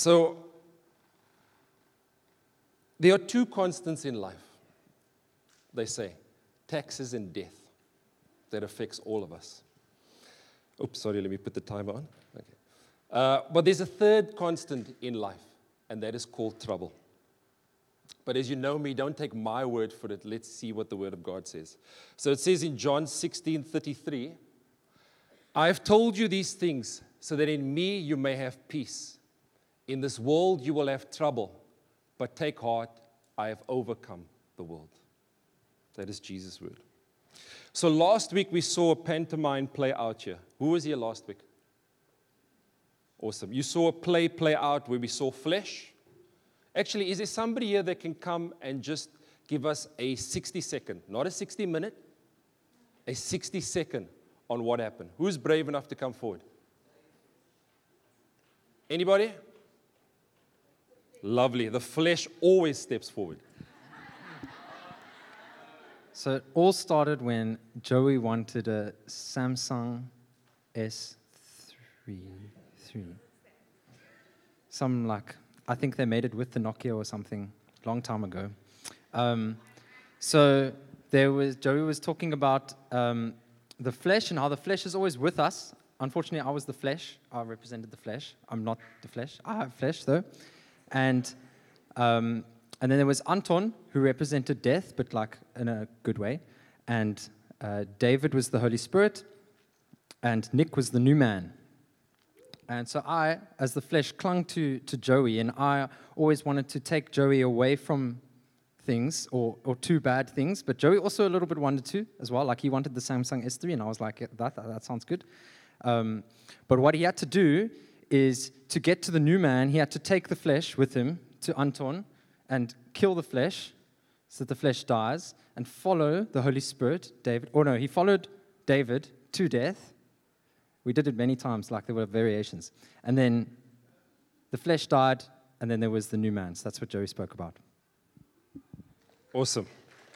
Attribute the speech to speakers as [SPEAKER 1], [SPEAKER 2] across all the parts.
[SPEAKER 1] So, there are two constants in life, they say, taxes and death, that affects all of us. Oops, sorry, let me put the timer on. Okay. But there's a third constant in life, and that is called trouble. But as you know me, don't take my word for it. Let's see what the Word of God says. So it says in John 16:33, I have told you these things so that in me you may have peace. In this world you will have trouble, but take heart, I have overcome the world. That is Jesus' word. So last week we saw a pantomime play out here. Who was here last week? Awesome. You saw a play out where we saw flesh. Actually, is there somebody here that can come and just give us a 60-second, not a 60-minute, a 60-second on what happened? Who's brave enough to come forward? Anybody? Lovely. The flesh always steps forward.
[SPEAKER 2] So it all started when Joey wanted a Samsung S3. I think they made it with the Nokia or something a long time ago. So Joey was talking about the flesh and how the flesh is always with us. Unfortunately, I was the flesh. I represented the flesh. I'm not the flesh. I have flesh, though. And then there was Anton, who represented death, but like in a good way. And David was the Holy Spirit. And Nick was the new man. And so I, as the flesh, clung to Joey, and I always wanted to take Joey away from things or two bad things. But Joey also a little bit wanted to as well. Like he wanted the Samsung S3, and I was like, that sounds good. But what he had to do is to get to the new man, he had to take the flesh with him to Anton and kill the flesh so that the flesh dies and follow the Holy Spirit, David. Or no, he followed David to death. We did it many times, like there were variations. And then the flesh died, and then there was the new man. So that's what Joey spoke about.
[SPEAKER 1] Awesome.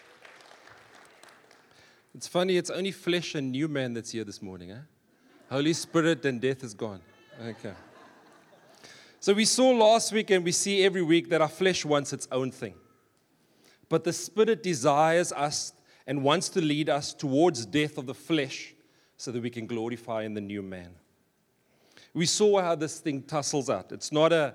[SPEAKER 1] It's funny, it's only flesh and new man that's here this morning. Holy Spirit and death is gone. Okay. So we saw last week, and we see every week, that our flesh wants its own thing. But the Spirit desires us and wants to lead us towards death of the flesh, so that we can glorify in the new man. We saw how this thing tussles out. It's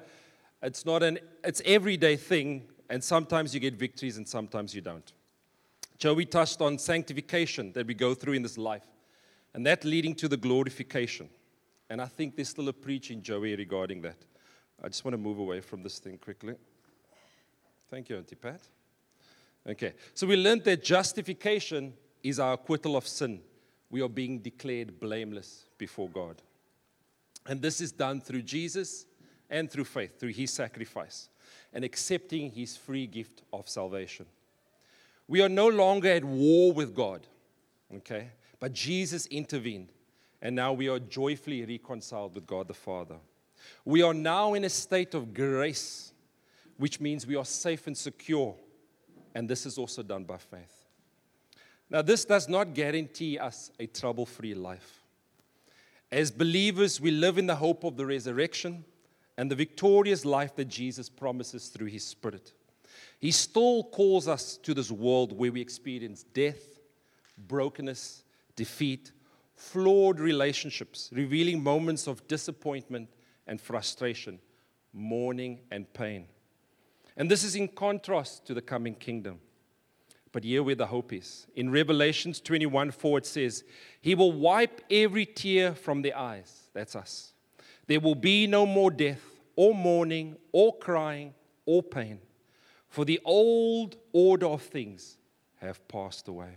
[SPEAKER 1] everyday thing, and sometimes you get victories and sometimes you don't. Joey touched on sanctification that we go through in this life, and that leading to the glorification. And I think there's still a preaching, Joey, regarding that. I just want to move away from this thing quickly. Thank you, Auntie Pat. Okay, so we learned that justification is our acquittal of sin. We are being declared blameless before God. And this is done through Jesus and through faith, through His sacrifice, and accepting His free gift of salvation. We are no longer at war with God, okay? But Jesus intervened, and now we are joyfully reconciled with God the Father. We are now in a state of grace, which means we are safe and secure, and this is also done by faith. Now, this does not guarantee us a trouble-free life. As believers, we live in the hope of the resurrection and the victorious life that Jesus promises through His Spirit. He still calls us to this world where we experience death, brokenness, defeat, flawed relationships, revealing moments of disappointment and frustration, mourning and pain. And this is in contrast to the coming kingdom. But here where the hope is. In Revelation 21:4 it says, He will wipe every tear from their eyes. That's us. There will be no more death, or mourning, or crying, or pain. For the old order of things have passed away.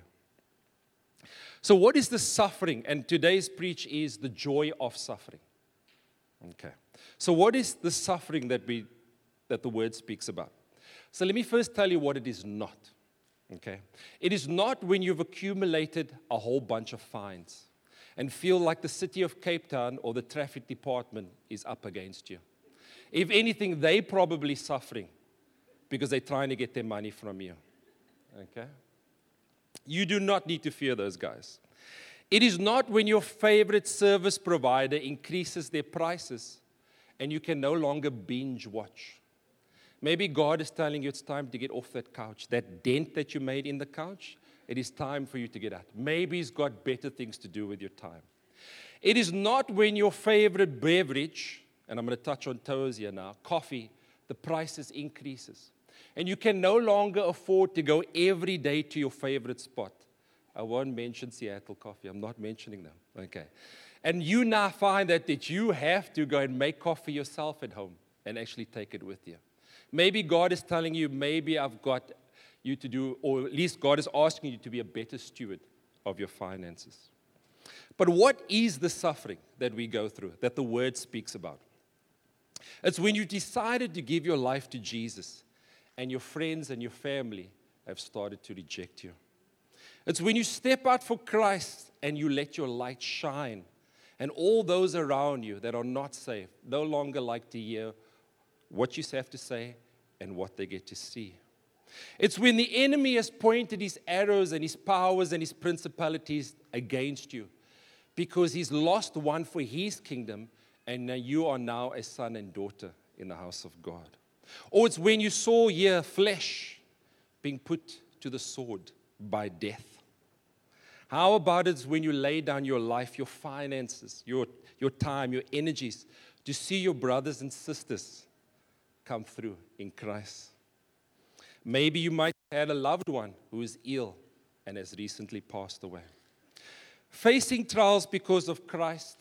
[SPEAKER 1] So what is the suffering? And today's preach is the joy of suffering. Okay. So what is the suffering that the word speaks about? So let me first tell you what it is not. Okay. It is not when you've accumulated a whole bunch of fines and feel like the city of Cape Town or the traffic department is up against you. If anything, they're probably suffering because they're trying to get their money from you. Okay. You do not need to fear those guys. It is not when your favorite service provider increases their prices and you can no longer binge watch. Maybe God is telling you it's time to get off that couch. That dent that you made in the couch, it is time for you to get out. Maybe He's got better things to do with your time. It is not when your favorite beverage, and I'm going to touch on toes here now, coffee, the prices increases. And you can no longer afford to go every day to your favorite spot. I won't mention Seattle Coffee. I'm not mentioning them. Okay. And you now find that you have to go and make coffee yourself at home and actually take it with you. Maybe God is telling you, maybe I've got you to do, or at least God is asking you to be a better steward of your finances. But what is the suffering that we go through, that the Word speaks about? It's when you decided to give your life to Jesus and your friends and your family have started to reject you. It's when you step out for Christ and you let your light shine, and all those around you that are not saved no longer like to hear what you have to say and what they get to see. It's when the enemy has pointed his arrows and his powers and his principalities against you because he's lost one for his kingdom, and you are now a son and daughter in the house of God. Or it's when you saw here flesh being put to the sword by death. How about it when you lay down your life, your finances, your time, your energies to see your brothers and sisters come through in Christ? Maybe you might have had a loved one who is ill and has recently passed away. Facing trials because of Christ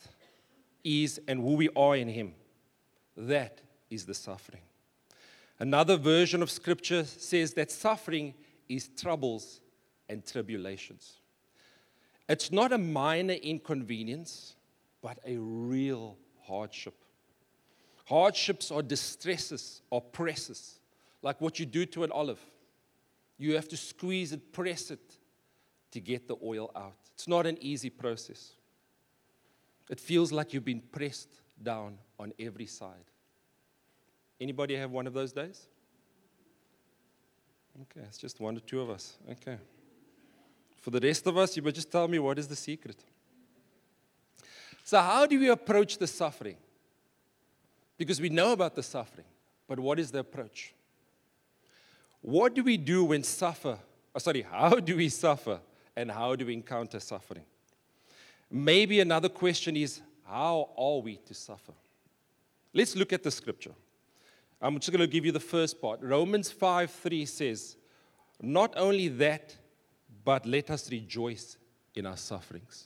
[SPEAKER 1] is and who we are in Him. That is the suffering. Another version of Scripture says that suffering is troubles and tribulations. It's not a minor inconvenience, but a real hardship. Hardships are distresses or presses, like what you do to an olive. You have to squeeze it, press it to get the oil out. It's not an easy process. It feels like you've been pressed down on every side. Anybody have one of those days? Okay, it's just one or two of us. Okay. For the rest of us, you must just tell me what is the secret. So how do we approach the suffering? Because we know about the suffering, but what is the approach? What do we do when how do we suffer and how do we encounter suffering? Maybe another question is, how are we to suffer? Let's look at the scripture. I'm just going to give you the first part. Romans 5:3 says, not only that, but let us rejoice in our sufferings.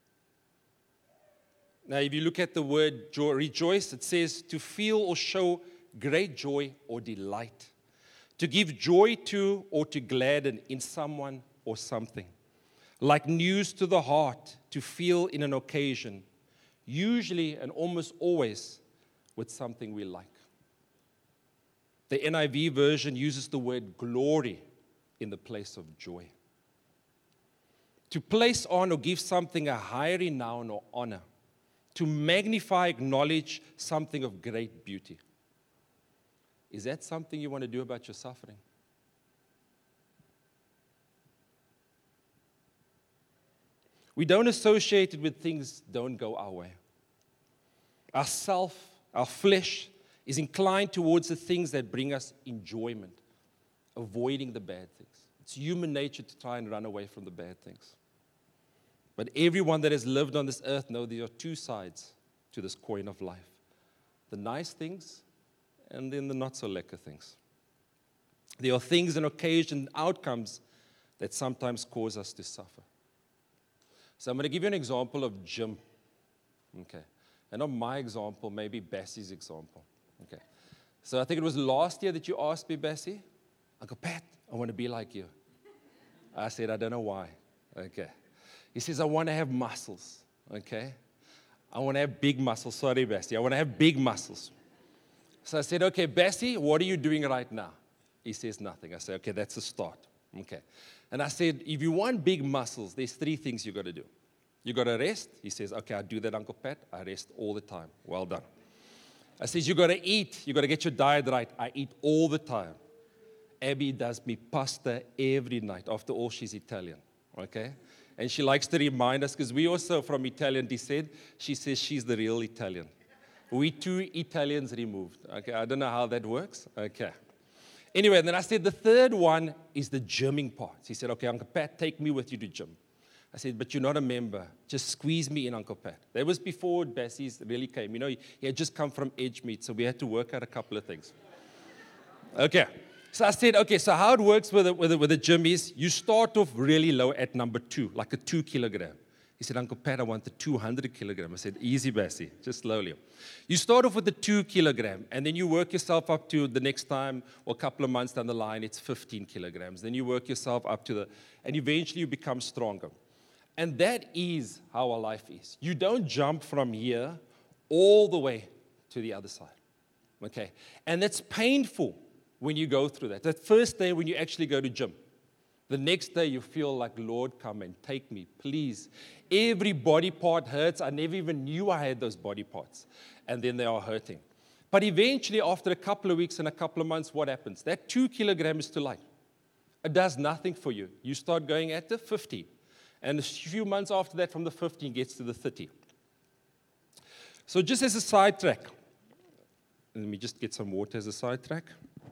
[SPEAKER 1] Now, if you look at the word rejoice, it says to feel or show great joy or delight, to give joy to or to gladden in someone or something, like news to the heart, to feel in an occasion, usually and almost always with something we like. The NIV version uses the word glory in the place of joy. To place on or give something a higher renown or honor. To magnify, acknowledge something of great beauty. Is that something you want to do about your suffering? We don't associate it with things don't go our way. Our flesh, is inclined towards the things that bring us enjoyment, avoiding the bad things. It's human nature to try and run away from the bad things. But everyone that has lived on this earth knows there are two sides to this coin of life. The nice things and then the not-so-lekker things. There are things and occasions and outcomes that sometimes cause us to suffer. So I'm going to give you an example of Jim. Okay. And not my example, maybe Bassie's example. Okay. So I think it was last year that you asked me, Bassie, Uncle Pat, I want to be like you. I said, I don't know why. Okay. He says, I want to have muscles. Okay. I want to have big muscles. Sorry, Bassie. I want to have big muscles. So I said, okay, Bassie, what are you doing right now? He says nothing. I said, okay, that's a start. Okay. And I said, if you want big muscles, there's three things you got to do. You got to rest. He says, okay, I do that, Uncle Pat. I rest all the time. Well done. I said, you got to eat. You got to get your diet right. I eat all the time. Abby does me pasta every night. After all, she's Italian. Okay? And she likes to remind us, because we also from Italian descent, she says she's the real Italian. We 2 Italians removed. Okay, I don't know how that works. Okay. Anyway, then I said, the third one is the gymming part. He said, okay, Uncle Pat, take me with you to gym. I said, but you're not a member. Just squeeze me in, Uncle Pat. That was before Bassie's really came. You know, he had just come from Edgemead, so we had to work out a couple of things. Okay. So I said, okay, so how it works with the gym is you start off really low at number 2, like a 2 kilogram. He said, Uncle Pat, I want the 200 kilogram. I said, easy, Bassie, just slowly. You start off with the 2 kilogram, and then you work yourself up to the next time, or a couple of months down the line, it's 15 kilograms. Then you work yourself up to and eventually you become stronger. And that is how our life is. You don't jump from here all the way to the other side, okay? And that's painful when you go through that. That first day when you actually go to gym, the next day you feel like, Lord, come and take me, please. Every body part hurts. I never even knew I had those body parts. And then they are hurting. But eventually, after a couple of weeks and a couple of months, what happens? That 2 kilograms is too light. It does nothing for you. You start going at the 50. And a few months after that, from the 50, it gets to the 30. So just as a sidetrack, let me just get some water as a sidetrack.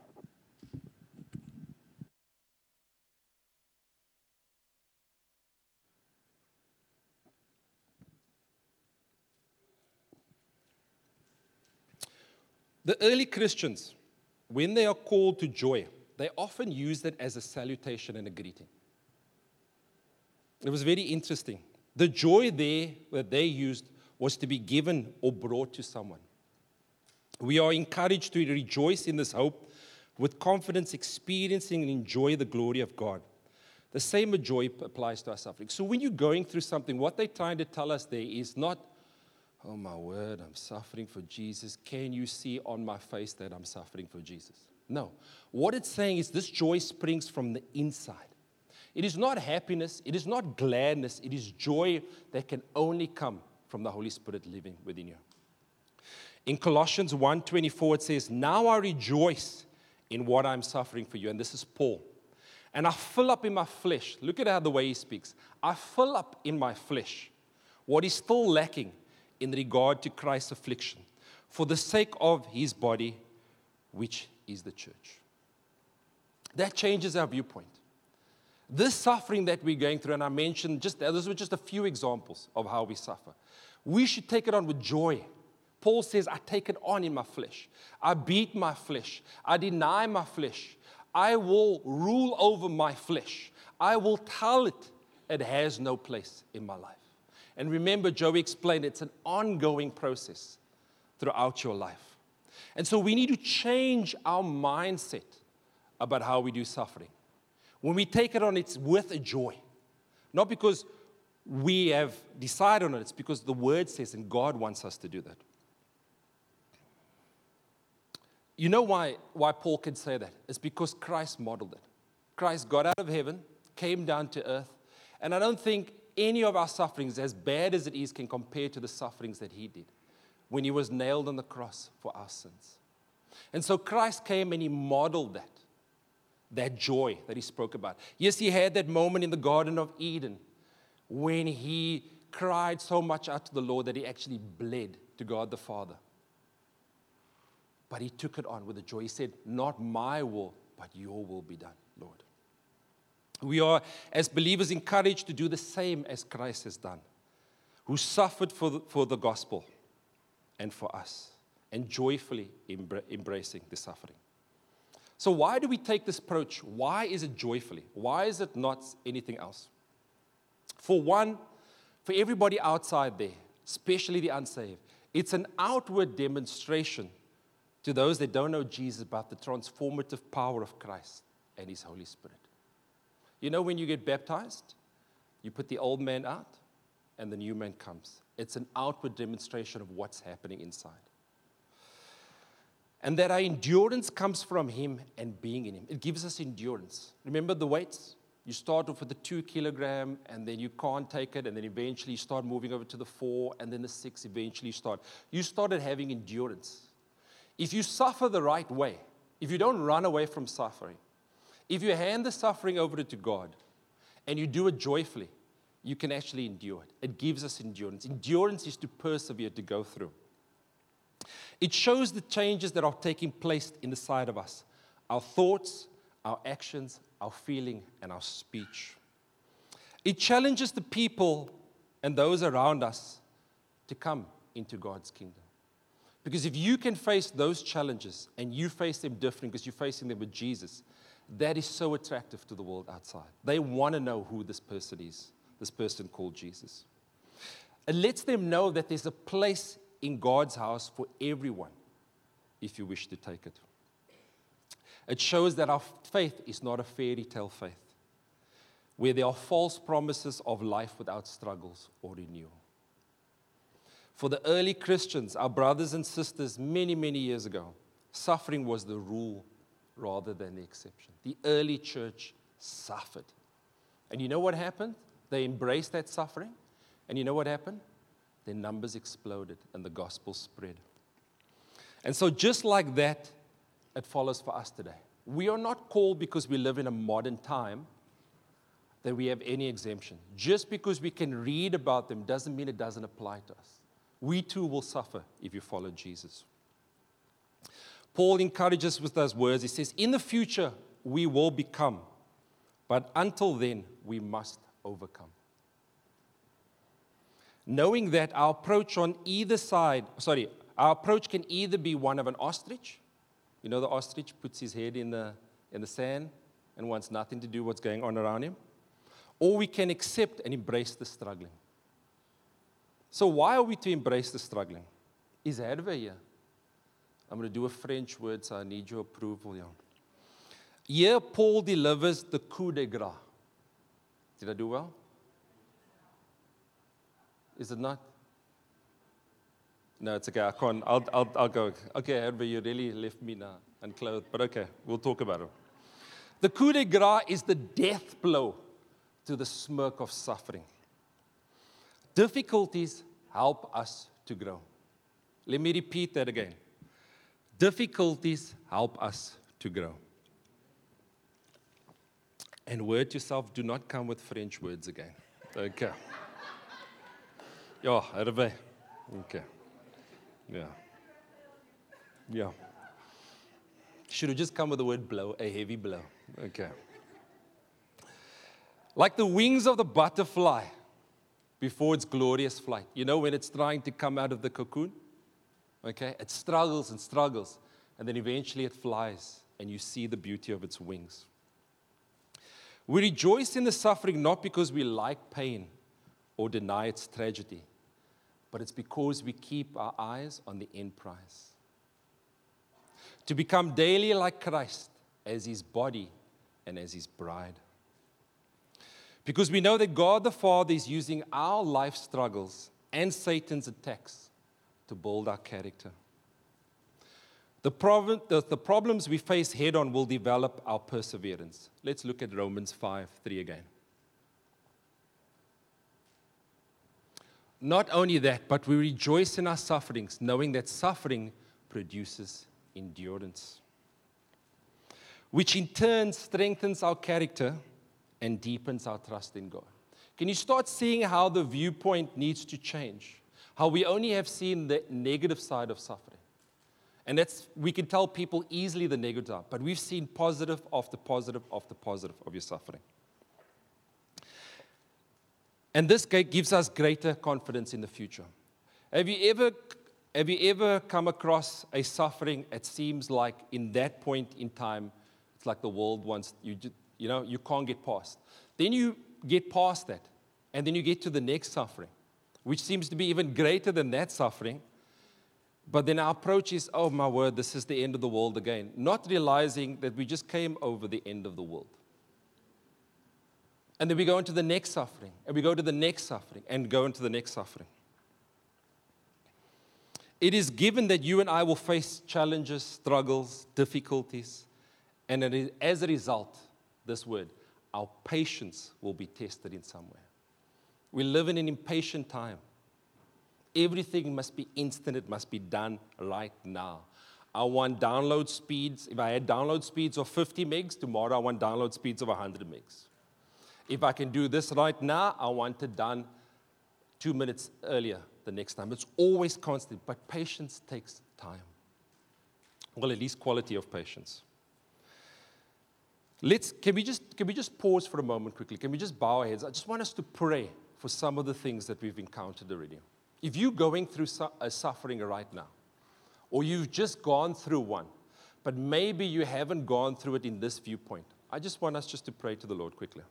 [SPEAKER 1] The early Christians, when they are called to joy, they often use it as a salutation and a greeting. It was very interesting. The joy there that they used was to be given or brought to someone. We are encouraged to rejoice in this hope with confidence, experiencing and enjoy the glory of God. The same joy applies to our suffering. So when you're going through something, what they're trying to tell us there is not, oh my word, I'm suffering for Jesus. Can you see on my face that I'm suffering for Jesus? No. What it's saying is this joy springs from the inside. It is not happiness. It is not gladness. It is joy that can only come from the Holy Spirit living within you. In Colossians 1:24, it says, now I rejoice in what I'm suffering for you. And this is Paul. And I fill up in my flesh. Look at how the way he speaks. I fill up in my flesh what is still lacking in regard to Christ's affliction for the sake of his body, which is the church. That changes our viewpoint. This suffering that we're going through, and I mentioned, those were just a few examples of how we suffer. We should take it on with joy. Paul says, I take it on in my flesh. I beat my flesh. I deny my flesh. I will rule over my flesh. I will tell it has no place in my life. And remember, Joey explained, it's an ongoing process throughout your life. And so we need to change our mindset about how we do suffering. When we take it on, it's with a joy. Not because we have decided on it, it's because the Word says, and God wants us to do that. You know why Paul can say that? It's because Christ modeled it. Christ got out of heaven, came down to earth, and I don't think any of our sufferings, as bad as it is, can compare to the sufferings that he did when he was nailed on the cross for our sins. And so Christ came and he modeled that joy that he spoke about. Yes, he had that moment in the Garden of Eden when he cried so much out to the Lord that he actually bled to God the Father. But he took it on with a joy. He said, not my will, but your will be done, Lord. We are, as believers, encouraged to do the same as Christ has done, who suffered for the gospel and for us, and joyfully embracing the suffering. So why do we take this approach? Why is it joyfully? Why is it not anything else? For one, for everybody outside there, especially the unsaved, it's an outward demonstration to those that don't know Jesus about the transformative power of Christ and his Holy Spirit. You know, when you get baptized, you put the old man out and the new man comes. It's an outward demonstration of what's happening inside. And that our endurance comes from him and being in him. It gives us endurance. Remember the weights? You start off with the 2 kilogram, and then you can't take it, and then eventually you start moving over to the 4, and then the 6, eventually you started having endurance. If you suffer the right way, if you don't run away from suffering, if you hand the suffering over to God, and you do it joyfully, you can actually endure it. It gives us endurance. Endurance is to persevere, to go through. It shows the changes that are taking place inside of us, our thoughts, our actions, our feeling, and our speech. It challenges the people and those around us to come into God's kingdom. Because if you can face those challenges and you face them different because you're facing them with Jesus, that is so attractive to the world outside. They want to know who this person is, this person called Jesus. It lets them know that there's a place in God's house for everyone if you wish to take it. It shows that our faith is not a fairy tale faith, where there are false promises of life without struggles or renewal. For the early Christians, our brothers and sisters, many, many years ago, suffering was the rule rather than the exception. The early church suffered. And you know what happened? They embraced that suffering. And you know what happened? Their numbers exploded and the gospel spread. And so just like that, it follows for us today. We are not called because we live in a modern time that we have any exemption. Just because we can read about them doesn't mean it doesn't apply to us. We too will suffer if you follow Jesus. Paul encourages with those words. He says, in the future, we will become, but until then, we must overcome. Knowing that our approach on either side, our approach can either be one of an ostrich. You know, the ostrich puts his head in the sand and wants nothing to do with what's going on around him. Or we can accept and embrace the struggling. So why are we to embrace the struggling? Is Hervé here? I'm going to do a French word, so I need your approval here. Here, Paul delivers the coup de grace. Did I do well? Is it not? No, it's okay. I can't. I'll go. Okay, Hervé, you really left me now unclothed. But okay, we'll talk about it. The coup de grace is the death blow to the smirk of suffering. Difficulties help us to grow. Let me repeat that again. Difficulties help us to grow. And word to yourself, do not come with French words again. Okay. Ja, Hervé. Okay. Yeah. Should have just come with the word blow, a heavy blow. Okay. Like the wings of the butterfly before its glorious flight. You know, when it's trying to come out of the cocoon? Okay? It struggles and struggles, and then eventually it flies, and you see the beauty of its wings. We rejoice in the suffering not because we like pain or deny its tragedy, but it's because we keep our eyes on the end prize. To become daily like Christ as his body and as his bride. Because we know that God the Father is using our life struggles and Satan's attacks to build our character. The problems we face head on will develop our perseverance. Let's look at Romans 5:3 again. Not only that, but we rejoice in our sufferings, knowing that suffering produces endurance, which in turn strengthens our character and deepens our trust in God. Can you start seeing how the viewpoint needs to change? How we only have seen the negative side of suffering. And we can tell people easily the negative, but we've seen positive after positive after positive of your suffering. And this gives us greater confidence in the future. Have you ever come across a suffering? It seems like in that point in time, it's like the world wants you can't get past. Then you get past that, and then you get to the next suffering, which seems to be even greater than that suffering. But then our approach is, oh my word, this is the end of the world again. Not realizing that we just came over the end of the world. And then we go into the next suffering, and we go to the next suffering, and go into the next suffering. It is given that you and I will face challenges, struggles, difficulties, and as a result, this word, our patience will be tested in some way. We live in an impatient time. Everything must be instant. It must be done right now. I want download speeds. If I had download speeds of 50 megs, tomorrow I want download speeds of 100 megs. If I can do this right now, I want it done 2 minutes earlier the next time. It's always constant, but patience takes time. Well, at least quality of patience. Can we just pause for a moment quickly? Can we just bow our heads? I just want us to pray for some of the things that we've encountered already. If you're going through a suffering right now, or you've just gone through one, but maybe you haven't gone through it in this viewpoint, I just want us just to pray to the Lord quickly.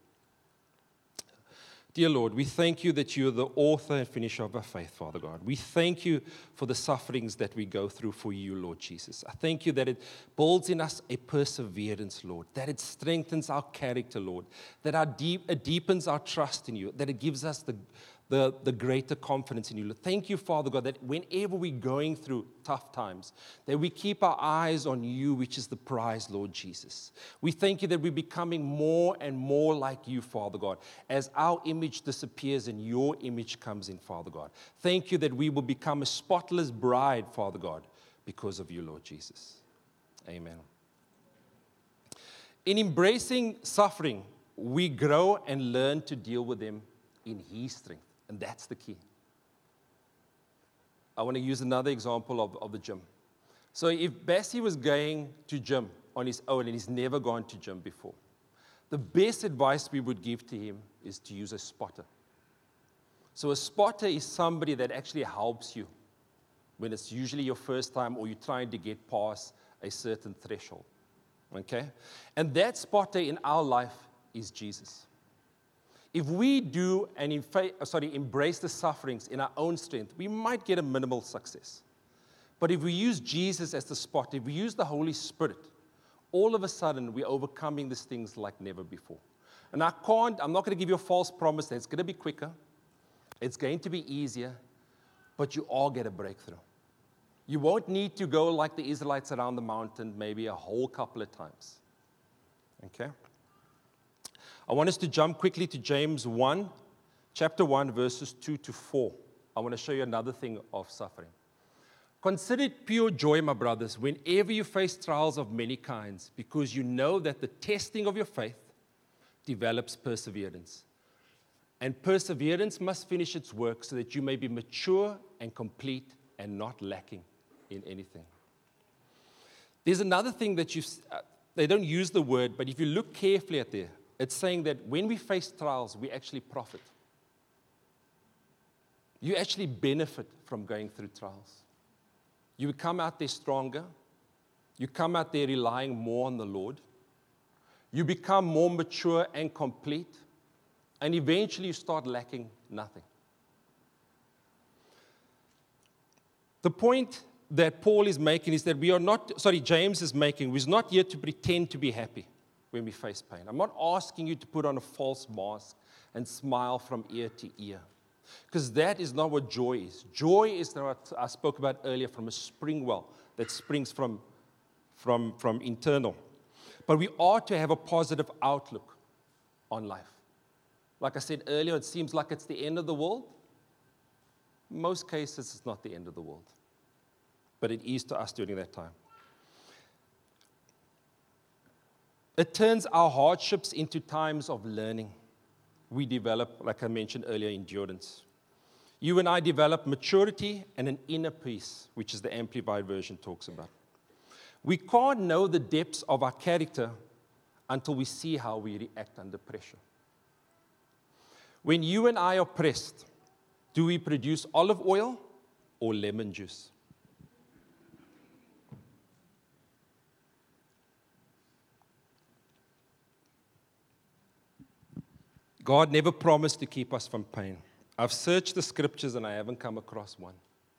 [SPEAKER 1] Dear Lord, we thank you that you are the author and finisher of our faith, Father God. We thank you for the sufferings that we go through for you, Lord Jesus. I thank you that it builds in us a perseverance, Lord, that it strengthens our character, Lord, that it deepens our trust in you, that it gives us the greater confidence in you. Thank you, Father God, that whenever we're going through tough times, that we keep our eyes on you, which is the prize, Lord Jesus. We thank you that we're becoming more and more like you, Father God, as our image disappears and your image comes in, Father God. Thank you that we will become a spotless bride, Father God, because of you, Lord Jesus. Amen. In embracing suffering, we grow and learn to deal with them in His strength. And that's the key. I want to use another example of the gym. So if Bessie was going to gym on his own and he's never gone to gym before, the best advice we would give to him is to use a spotter. So a spotter is somebody that actually helps you when it's usually your first time or you're trying to get past a certain threshold. Okay? And that spotter in our life is Jesus. If we do and embrace the sufferings in our own strength, we might get a minimal success. But if we use Jesus as the spot, if we use the Holy Spirit, all of a sudden we're overcoming these things like never before. And I'm not going to give you a false promise that it's going to be quicker, it's going to be easier, but you all get a breakthrough. You won't need to go like the Israelites around the mountain maybe a whole couple of times. Okay? I want us to jump quickly to James 1, chapter 1, verses 2 to 4. I want to show you another thing of suffering. Consider it pure joy, my brothers, whenever you face trials of many kinds, because you know that the testing of your faith develops perseverance. And perseverance must finish its work so that you may be mature and complete and not lacking in anything. There's another thing that they don't use the word, but if you look carefully at there, it's saying that when we face trials, we actually profit. You actually benefit from going through trials. You come out there stronger. You come out there relying more on the Lord. You become more mature and complete. And eventually you start lacking nothing. The point that Paul is making is that James is making, we're not here to pretend to be happy when we face pain. I'm not asking you to put on a false mask and smile from ear to ear, because that is not what joy is. Joy is what I spoke about earlier, from a spring well that springs from internal. But we ought to have a positive outlook on life. Like I said earlier, it seems like it's the end of the world. In most cases, it's not the end of the world. But it is to us during that time. It turns our hardships into times of learning. We develop, like I mentioned earlier, endurance. You and I develop maturity and an inner peace, which is the Amplified Version talks about. We can't know the depths of our character until we see how we react under pressure. When you and I are pressed, do we produce olive oil or lemon juice? God never promised to keep us from pain. I've searched the scriptures and I haven't come across one.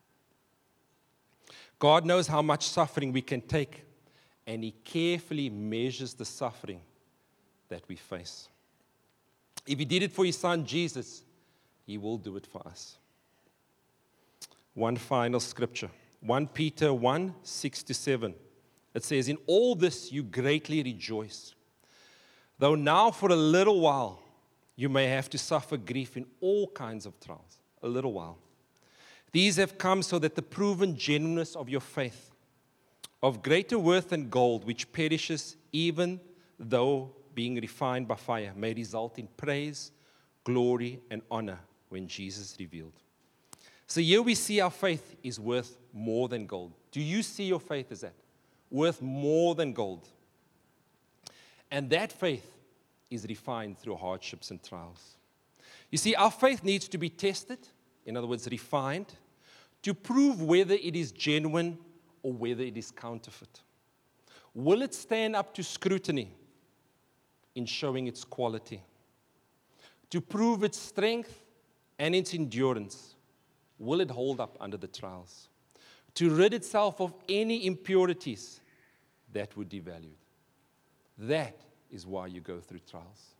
[SPEAKER 1] God knows how much suffering we can take, and He carefully measures the suffering that we face. If He did it for His Son, Jesus, He will do it for us. One final scripture, 1 Peter 1, 6-7. It says, "In all this you greatly rejoice, though now for a little while you may have to suffer grief in all kinds of trials." A little while. "These have come so that the proven genuineness of your faith, of greater worth than gold, which perishes even though being refined by fire, may result in praise, glory, and honor when Jesus is revealed." So here we see our faith is worth more than gold. Do you see your faith as that? worth more than gold. And that faith is refined through hardships and trials. You see, our faith needs to be tested, in other words, refined, to prove whether it is genuine or whether it is counterfeit. Will it stand up to scrutiny in showing its quality? To prove its strength and its endurance, will it hold up under the trials? To rid itself of any impurities that would devalue it. That is why you go through trials.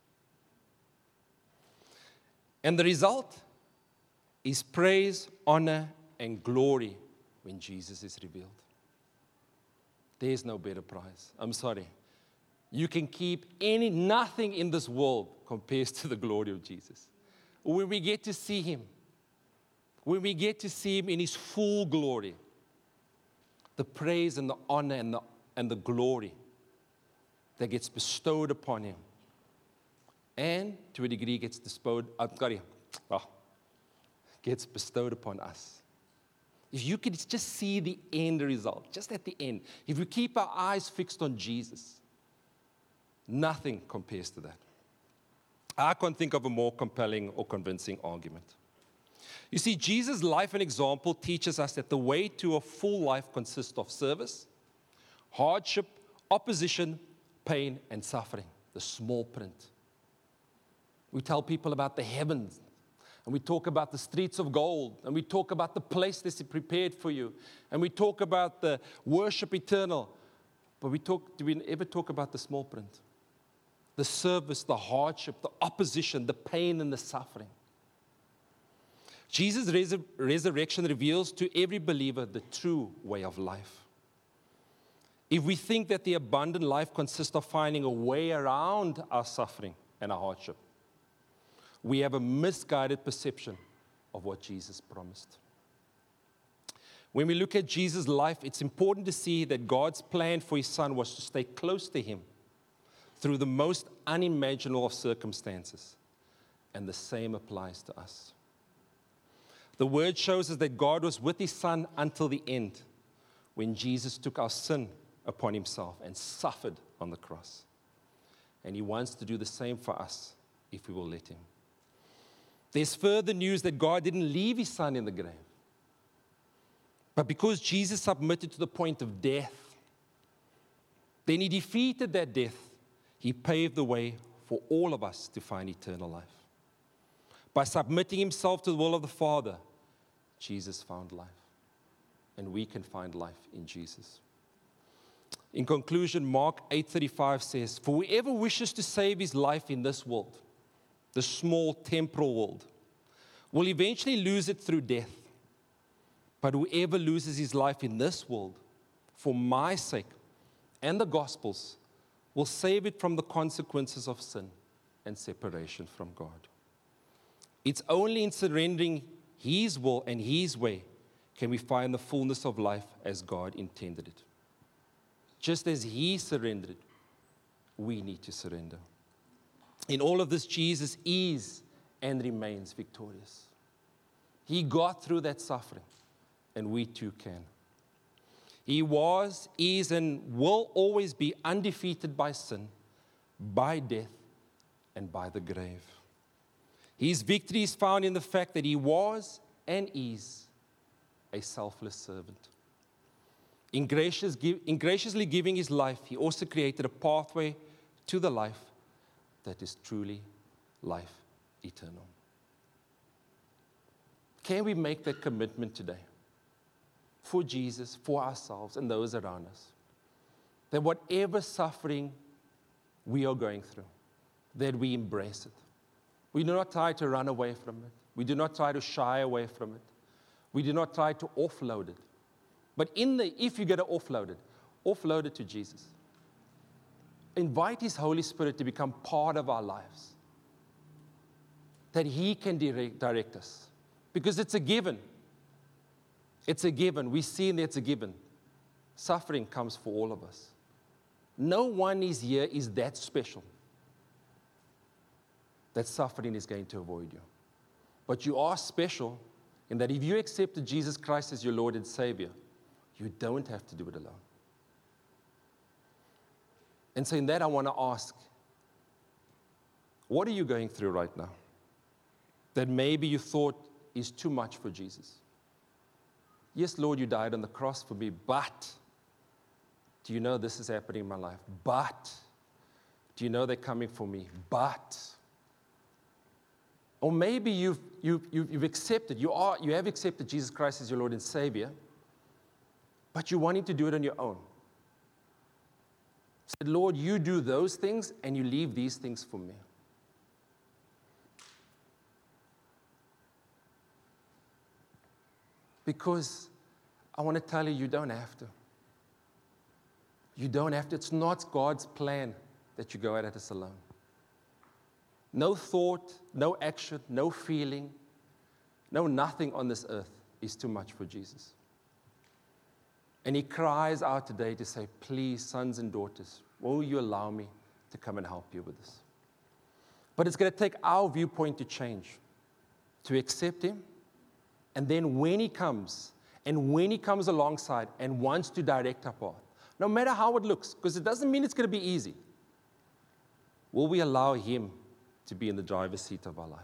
[SPEAKER 1] And the result is praise, honor, and glory when Jesus is revealed. There's no better prize. I'm sorry. You can keep nothing in this world compares to the glory of Jesus. When we get to see Him, when we get to see Him in His full glory, the praise and the honor and the glory that gets bestowed upon Him, and to a degree gets gets bestowed upon us. If you could just see the end result, just at the end, if we keep our eyes fixed on Jesus, nothing compares to that. I can't think of a more compelling or convincing argument. You see, Jesus' life and example teaches us that the way to a full life consists of service, hardship, opposition, pain, and suffering. The small print. We tell people about the heavens, and we talk about the streets of gold, and we talk about the place that's prepared for you, and we talk about the worship eternal. But do we ever talk about the small print? The service, the hardship, the opposition, the pain, and the suffering. Jesus' resurrection reveals to every believer the true way of life. If we think that the abundant life consists of finding a way around our suffering and our hardship, we have a misguided perception of what Jesus promised. When we look at Jesus' life, it's important to see that God's plan for His Son was to stay close to Him through the most unimaginable of circumstances. And the same applies to us. The Word shows us that God was with His Son until the end, when Jesus took our sin upon Himself and suffered on the cross. And He wants to do the same for us if we will let Him. There's further news that God didn't leave His Son in the grave. But because Jesus submitted to the point of death, then He defeated that death. He paved the way for all of us to find eternal life. By submitting Himself to the will of the Father, Jesus found life. And we can find life in Jesus. In conclusion, Mark 8:35 says, "For whoever wishes to save his life in this world, the small temporal world, will eventually lose it through death. But whoever loses his life in this world, for my sake and the gospel's, will save it from the consequences of sin and separation from God." It's only in surrendering His will and His way can we find the fullness of life as God intended it. Just as He surrendered, we need to surrender. In all of this, Jesus is and remains victorious. He got through that suffering, and we too can. He was, is, and will always be undefeated by sin, by death, and by the grave. His victory is found in the fact that He was and is a selfless servant. In graciously giving His life, He also created a pathway to the life that is truly life eternal. Can we make that commitment today for Jesus, for ourselves, and those around us? That whatever suffering we are going through, that we embrace it. We do not try to run away from it. We do not try to shy away from it. We do not try to offload it. But if you get to offload it to Jesus. Invite His Holy Spirit to become part of our lives. That He can direct us. Because it's a given. It's a given. We see that it's a given. Suffering comes for all of us. No one is here is that special that suffering is going to avoid you. But you are special in that if you accepted Jesus Christ as your Lord and Savior, you don't have to do it alone. And so in that, I want to ask, what are you going through right now that maybe you thought is too much for Jesus? Yes, Lord, you died on the cross for me, but do you know this is happening in my life? But do you know they're coming for me? But. Or maybe you've accepted, you have accepted Jesus Christ as your Lord and Savior, but you're wanting to do it on your own. Said, Lord, you do those things and you leave these things for me. Because I want to tell you, you don't have to. You don't have to. It's not God's plan that you go at it alone. No thought, no action, no feeling, no nothing on this earth is too much for Jesus. And he cries out today to say, please, sons and daughters, will you allow me to come and help you with this? But it's going to take our viewpoint to change, to accept him. And then when he comes, and when he comes alongside and wants to direct our path, no matter how it looks, because it doesn't mean it's going to be easy, will we allow him to be in the driver's seat of our life?